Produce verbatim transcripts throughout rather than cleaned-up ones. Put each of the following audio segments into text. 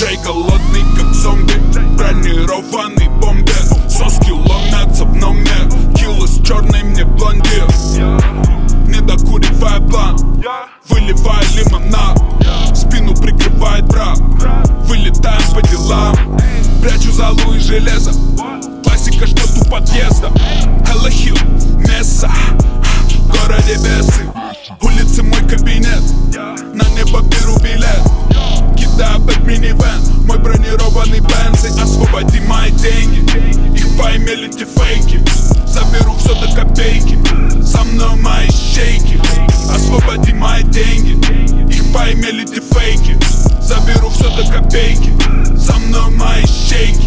Джей голодный как зомби, бронированный бомбер. Соски ломятся в номер, кило с черной мне блондир. Не докуривай блан, выливай лимонад, спину прикрывает брат, вылетаем по делам. Прячу залу и железо, классика ждет у подъезда. Hello Hill, место, в городе Бесы. Улицы мой кабинет, на небо беру билет. Кидаю под минивэн, мой бронированный бенз. И освободи мои деньги, их поимели те фейки. Заберу все до копейки, со мной мои шейки. Освободи мои деньги, их поимели те фейки. Заберу все до копейки, со мной мои шейки.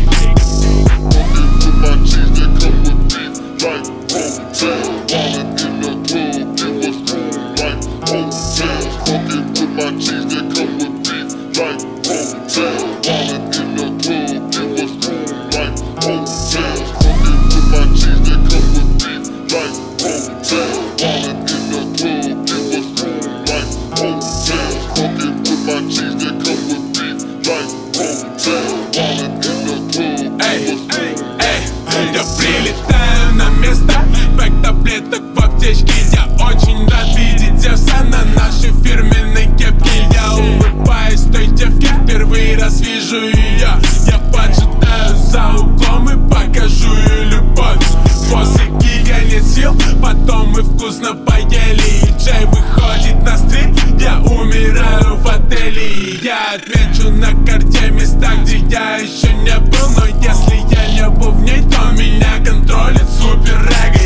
Эй, эй, эй, я прилетаю на место, пэк таблеток в аптечке. Я очень рад видеть Зевса на нашей фирменной кепке. Я улыбаюсь той девке, впервые раз вижу ее. Я поджидаю за углом и покажу ей любовь. После гига нет сил, потом мы вкусно поели. И Джей выходит на стрим, я умираю в отеле. Я отмечу на карте места, где я еще не был. Но если я не был в ней, то меня контролит супер-эго.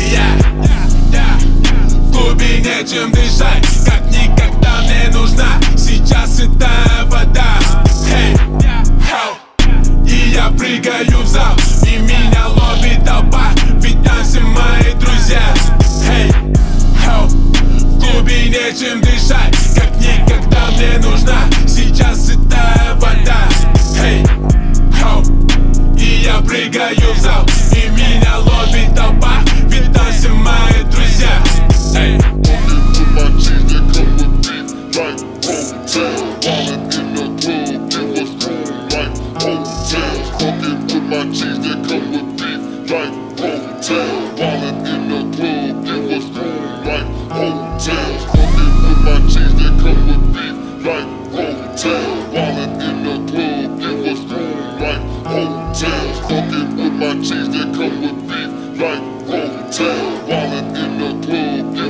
Я в клубе нечем дышать, как никогда мне нужна сейчас сытая вода. Hey, how? И я прыгаю в зал, и меня ловит толпа, ведь там все мои друзья. Hey, how? В клубе нечем дышать, как никогда мне нужна сейчас сытая вода. Hey, how? И я прыгаю в зал, и меня ловит толпа, ведь там все мои друзья. Hey. Cheese that come with me, like Rotel, wallet in the club.